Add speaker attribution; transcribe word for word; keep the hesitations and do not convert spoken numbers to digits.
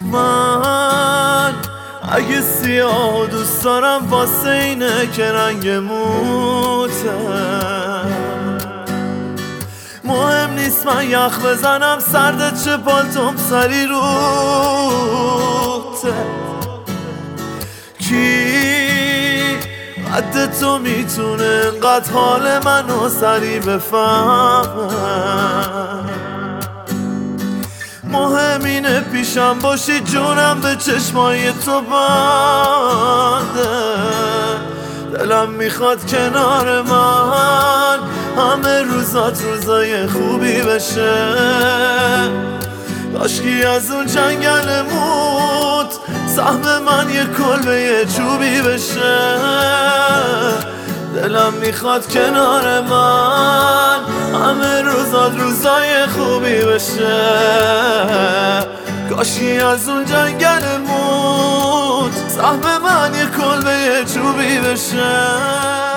Speaker 1: من اگه سیاه و دوست دارم واسه اینه که رنگ موته، مهم نیست من یخ بزنم سرده چه پالتوم سری روته. کی قد تو میتونه انقدر حال منو سری بفهمه؟ مهم اینه پیشم باشی جونم به چشمای تو بنده. دلم میخواد کنار من همه روزات روزای خوبی بشه، کاشکی از اون جنگل موت سهم من یه کلبه یه چوبی بشه. دلم میخواد کنار من همه روزات روزای خوبی بشه، کاشکی از اون جنگل موت سهم من یه کلبه یه چوبی بشه.